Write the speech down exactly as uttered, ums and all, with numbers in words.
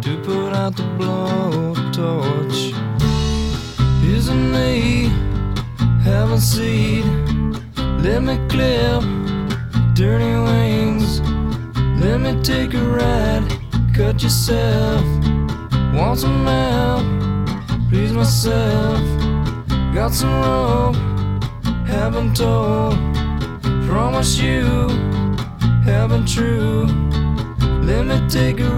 to put out the blowtorch. Here's a knee, have a seat. Let me clip dirty wings. Let me take a ride, cut yourself. Want some help, please myself. Got some rope, haven't told. Promise you, haven't true. Let me take a